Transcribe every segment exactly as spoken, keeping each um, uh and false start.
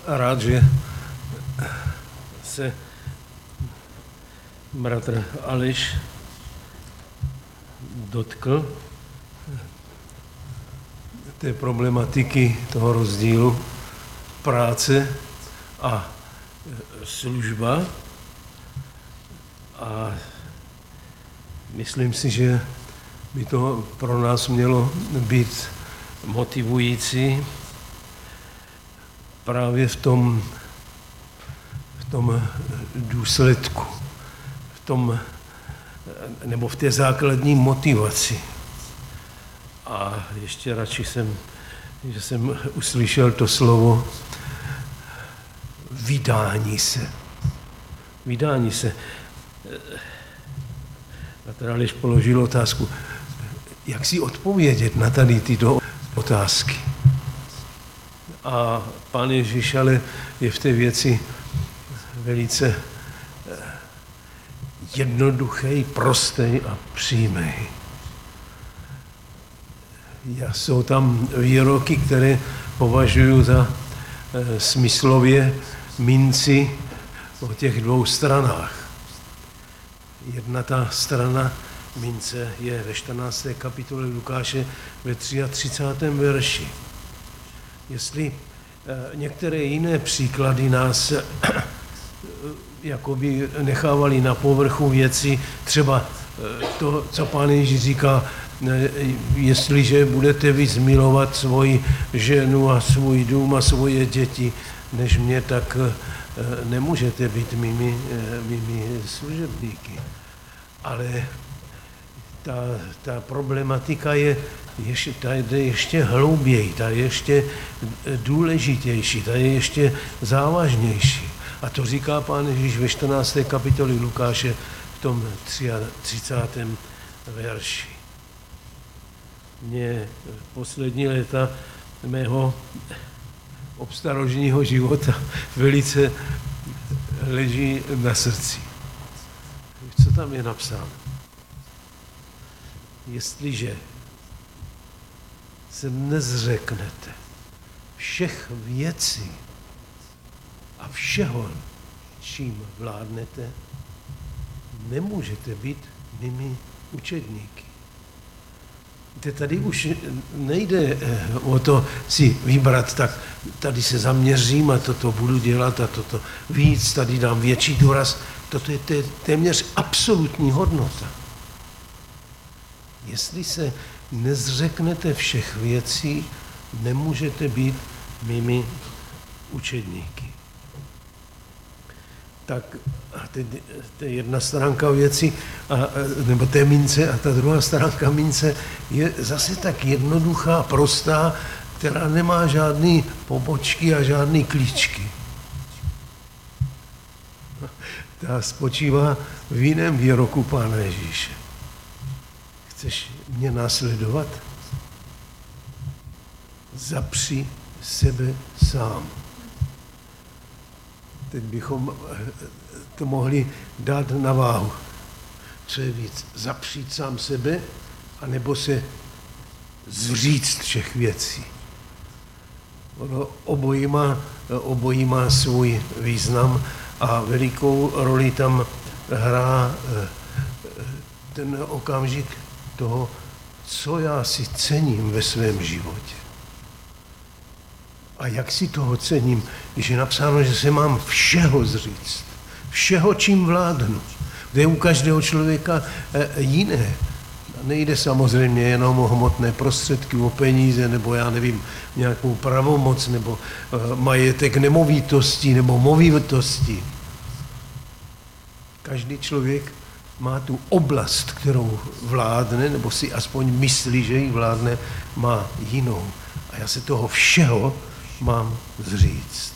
rád, že se bratr Aleš dotkl té problematiky toho rozdílu práce a služba. A myslím si, že by to pro nás mělo být motivující právě v tom, v tom důsledku, v tom, nebo v té základní motivaci. A ještě radši jsem, že jsem uslyšel to slovo vydání se. Vydání se. A teda když položil otázku, jak si odpovědět na tady tyto otázky. A Pán Ježíš ale je v té věci velice jednoduchý, prostý a přímý. Já jsou tam výroky, které považuji za e, smyslově minci o těch dvou stranách. Jedna ta strana mince je ve čtrnácté kapitole Lukáše ve třiatřicátém třetím verši. Jestli e, některé jiné příklady nás e, jakoby nechávali na povrchu věci, třeba e, to, co Pán Ježíš říká, jestliže budete víc milovat svoji ženu a svůj dům a svoje děti než mě, tak nemůžete být mými, mými služebníky. Ale ta, ta problematika je ještě, ta jde ještě hlouběji, ta je ještě důležitější, ta je ještě závažnější. A to říká Pán Ježíš ve čtrnácté kapitole Lukáše v tom třiatřicátém verši. Mě poslední léta mého obstarožního života velice leží na srdci. Co tam je napsáno? Jestliže se nezřeknete všech věcí a všeho, čím vládnete, nemůžete být mými učedníky. Tady už nejde o to si vybrat, tak tady se zaměřím a toto budu dělat a toto víc, tady dám větší důraz. Toto je téměř absolutní hodnota. Jestli se nezřeknete všech věcí, nemůžete být mými učedníky. Tak a teď, to je jedna stránka věci, a, nebo té mince, a ta druhá stránka mince je zase tak jednoduchá, prostá, která nemá žádný pobočky a žádný klíčky. Ta spočívá v jiném výroku Pána Ježíše. Chceš mě následovat? Zapři sebe sám. Teď bychom to mohli dát na váhu. Co je víc, zapřít sám sebe, anebo se zříct všech věcí. Ono obojí má, obojí má svůj význam a velikou roli tam hrá ten okamžik toho, co já si cením ve svém životě. A jak si toho cením, když je napsáno, že se mám všeho zříct, všeho, čím vládnu. To je u každého člověka jiné. Nejde samozřejmě jenom o hmotné prostředky, o peníze, nebo já nevím, nějakou pravomoc, nebo majetek nemovitostí, nebo movitosti. Každý člověk má tu oblast, kterou vládne, nebo si aspoň myslí, že ji vládne, má jinou. A já se toho všeho mám zříct.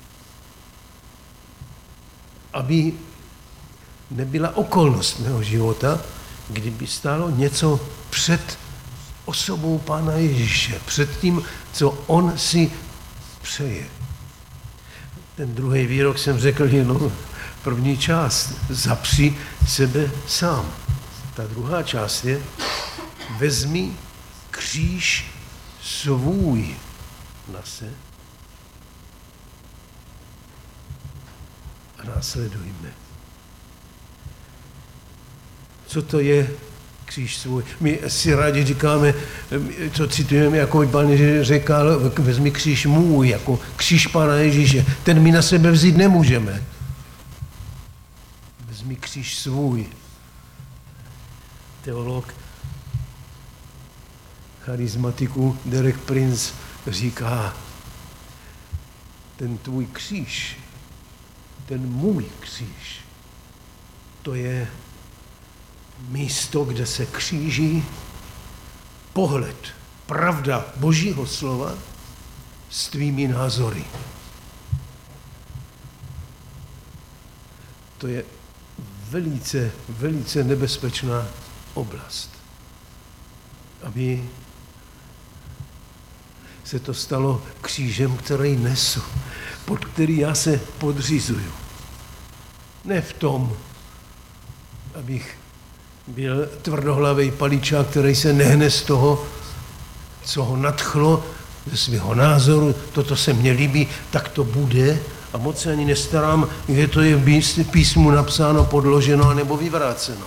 Aby nebyla okolnost mého života, kdyby stálo něco před osobou Pána Ježíše, před tím, co on si přeje. Ten druhý výrok jsem řekl jenom první část. Zapři sebe sám. Ta druhá část je vezmi kříž svůj na se a následujme. Co to je kříž svůj? My si rádi říkáme, co citujeme, jako Pán Ježíš řekl, vezmi kříž můj, jako kříž Pána Ježíše. Ten my na sebe vzít nemůžeme. Vezmi kříž svůj. Teolog charizmatiku Derek Prince říká, ten tvůj kříž, ten můj kříž, to je místo, kde se kříží pohled, pravda Božího slova s tvými názory. To je velice, velice nebezpečná oblast. Aby se to stalo křížem, který nesu, pod který já se podřizuju. Ne v tom, abych byl tvrdohlavý paličák, který se nehne z toho, co ho nadchlo, ze svého názoru, toto se mně líbí, tak to bude a moc se ani nestarám, kde to je v písmu napsáno, podloženo nebo vyvráceno.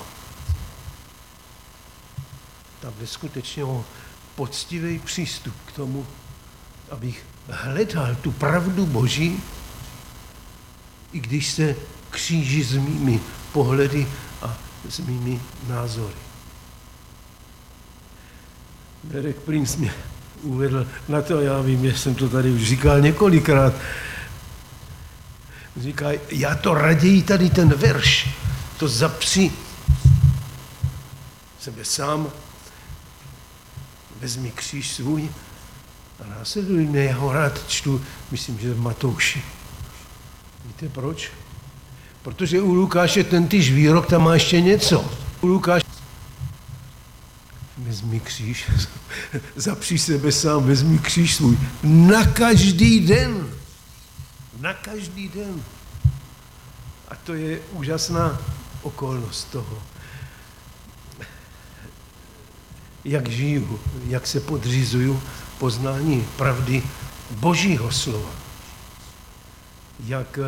Tam jde skutečně o poctivý přístup k tomu, abych hledal tu pravdu Boží, i když se kříží s mými pohledy a s mými názory. Derek Prince mě uvedl na to, já vím, že jsem to tady už říkal několikrát. Říká, já to raději tady ten verš, to zapři sebe sám, vezmi kříž svůj a následuj mě, já ho rád čtu, myslím, že v Matouši. Víte proč? Protože u Lukáše ten týž výrok, tam má ještě něco. U Lukáše vezmi kříž, zapři sebe sám, vezmi kříž svůj. Na každý den. Na každý den. A to je úžasná okolnost toho. Jak žiju, jak se podřizuju poznání pravdy Božího slova. Jak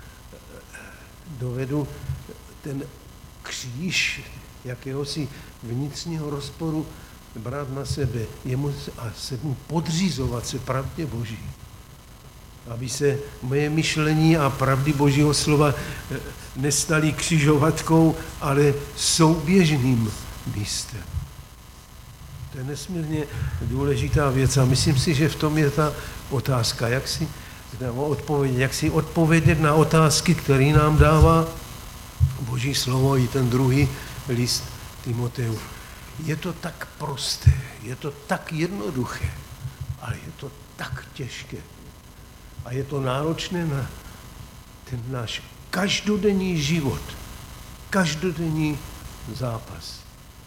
dovedu ten kříž jakéhosi vnitřního rozporu brát na sebe jemu a se mu podřizovat se pravdě Boží. Aby se moje myšlení a pravdy Božího slova nestaly křižovatkou, ale souběžným místem. To je nesmírně důležitá věc a myslím si, že v tom je ta otázka, jak si odpovědět, jak si odpovědět na otázky, které nám dává Boží slovo i ten druhý list Timoteju. Je to tak prosté, je to tak jednoduché, ale je to tak těžké. A je to náročné na ten náš každodenní život, každodenní zápas.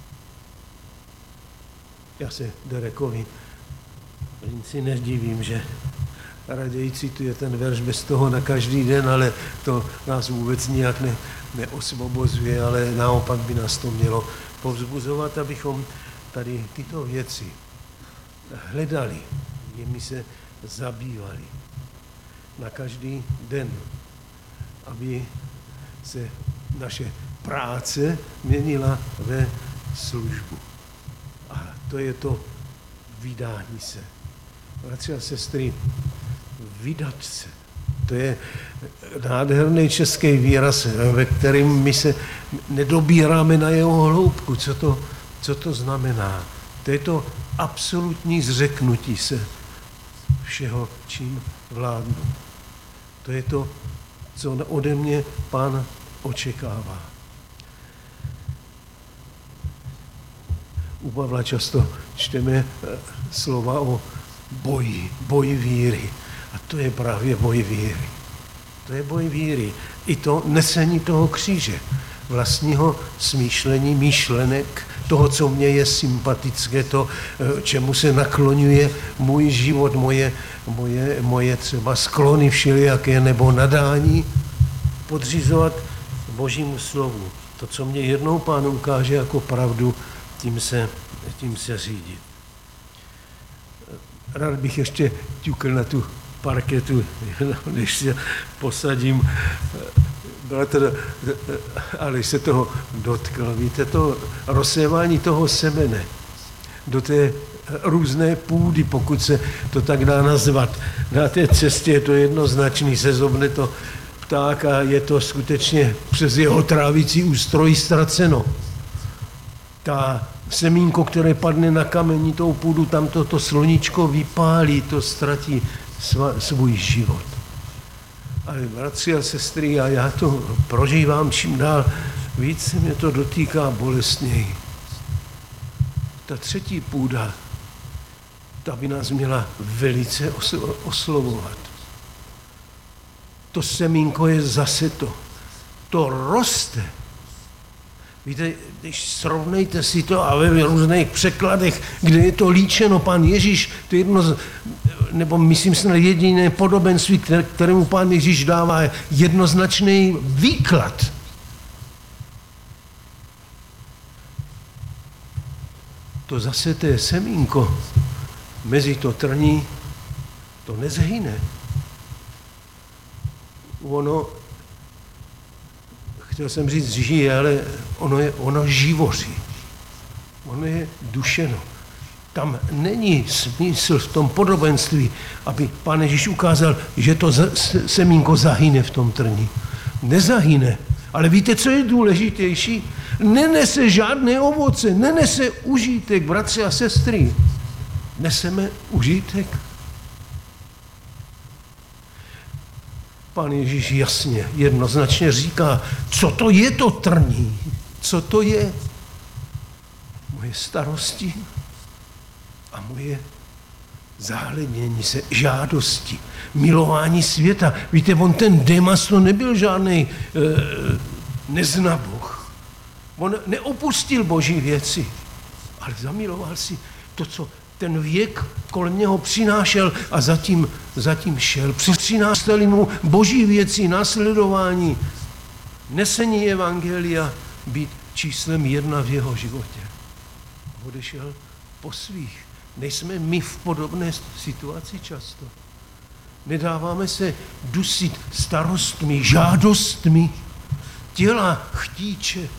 Já se Derekovi si nedivím, že raději cituje ten verš bez toho na každý den, ale to nás vůbec nijak ne, neosvobozuje, ale naopak by nás to mělo povzbuzovat, abychom tady tyto věci hledali, jimi se zabývali na každý den, aby se naše práce měnila ve službu. A to je to vydání se. Bratři a sestry, vydat se. To je nádherný český výraz, ve kterém my se nedobíráme na jeho hloubku. Co to, co to znamená? To je to absolutní zřeknutí se všeho, čím vládnu. To je to, co ode mě Pán očekává. U Pavla často čteme slova o boji, boji víry. A to je právě boj víry. To je boj víry. I to nesení toho kříže, vlastního smýšlení, myšlenek, toho, co mně je sympatické, to, čemu se nakloňuje můj život, moje, moje, moje třeba sklony všelijaké nebo nadání, podřizovat Božímu slovu. To, co mě jednou Pán ukáže jako pravdu, tím se, tím se řídit. Rád bych ještě ťukl na tu parketu, než se posadím. bratr, ale se toho dotkl, víte, to rozsévání toho semene do té různé půdy, pokud se to tak dá nazvat. Na té cestě je to jednoznačný, sezobne to pták a je to skutečně přes jeho trávicí ústroj ztraceno. Ta semínko, které padne na kamenitou půdu, tam to, to sluníčko vypálí, to ztratí sva, svůj život. Ale bratři a sestry, a já to prožívám čím dál, víc se mě to dotýká bolestněji. Ta třetí půda, ta by nás měla velice oslovovat. To semínko je zase to. To roste. Víte, když srovnejte si to a ve různých překladech, kde je to líčeno, pán Ježíš, to je jedno, z, nebo myslím snad jediné podobenství, kterému pán Ježíš dává jednoznačný výklad. To zaseté semínko mezi to trní, to nezhyne. Ono, chtěl jsem říct žije, ale ono, je, ono živoří. Ono je dušeno. Tam není smysl v tom podobenství, aby pán Ježíš ukázal, že to semínko zahyne v tom trní. Nezahyne. Ale víte, co je důležitější? Nenese žádné ovoce, nenese užitek, bratři a sestry. Neseme užitek. Pán Ježíš jasně, jednoznačně říká, co to je to trní, co to je. Moje starosti a moje záhlednění se, žádosti, milování světa. Víte, on ten Demas to nebyl žádný e, neznaboch. On neopustil boží věci, ale zamiloval si to, co ten věk kolem něho přinášel a zatím, zatím šel. Přinášeli mu boží věci, následování, nesení evangelia být číslem jedna v jeho životě. Odešel po svých. Nejsme my v podobné situaci často. Nedáváme se dusit starostmi, žádostmi, těla, chtíče,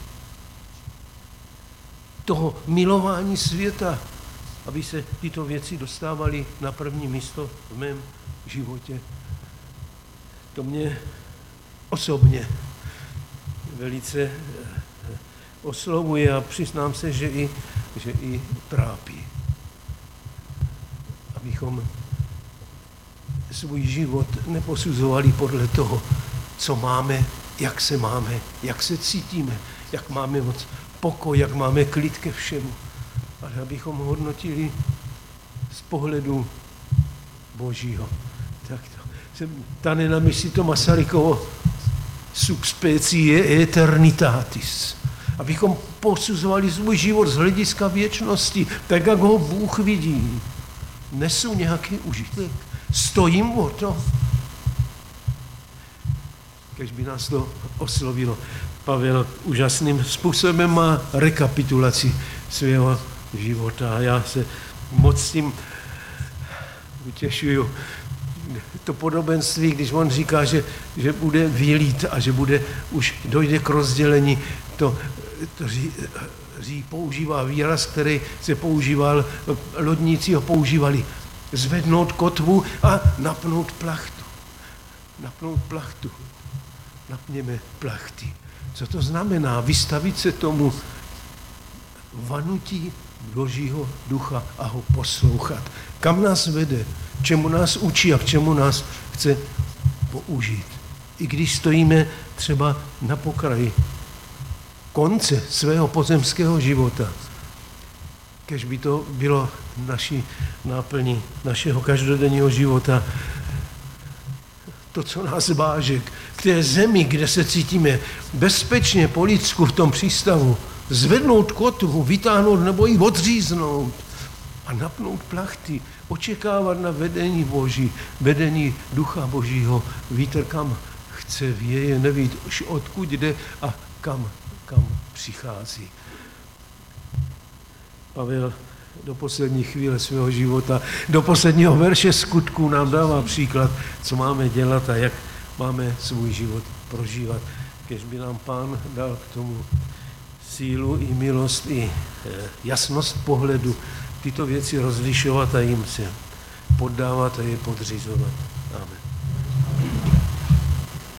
toho milování světa, aby se tyto věci dostávaly na první místo v mém životě. To mě osobně velice oslovuje a přiznám se, že i, že i trápí. Abychom svůj život neposuzovali podle toho, co máme, jak se máme, jak se cítíme, jak máme moc pokoj, jak máme klid ke všemu. Ale abychom hodnotili z pohledu Božího. Tak to se tane na mysli to Masarykovo subspecie eternitatis. Abychom posuzovali svůj život z hlediska věčnosti, tak jak ho Bůh vidí. Nesu nějaký užitek, stojím o to. Kež by nás to oslovilo. Pavel úžasným způsobem má rekapitulaci svého života a já se moc s tím utěšuju. To podobenství, když on říká, že, že bude vylít a že bude, už dojde k rozdělení, to, to ří, ří používá výraz, který se používal, lodníci ho používali, zvednout kotvu a napnout plachtu. Napnout plachtu. Napněme plachty. Co to znamená? Vystavit se tomu vanutí Božího ducha a ho poslouchat. Kam nás vede, čemu nás učí a k čemu nás chce použít. I když stojíme třeba na pokraji konce svého pozemského života, kež by to bylo naší náplní našeho každodenního života, to, co nás váže k té zemi, kde se cítíme bezpečně po lidsku v tom přístavu, zvednout kotvu, vytáhnout nebo ji odříznout a napnout plachty, očekávat na vedení Boží, vedení Ducha Božího, vítr kam chce věje, neví odkud jde a kam, kam přichází. Pavel do poslední chvíle svého života, do posledního verše Skutků nám dává příklad, co máme dělat a jak máme svůj život prožívat. kež by nám Pán dal k tomu sílu i milost, i jasnost pohledu, tyto věci rozlišovat a jim se poddávat a je podřizovat. Amen.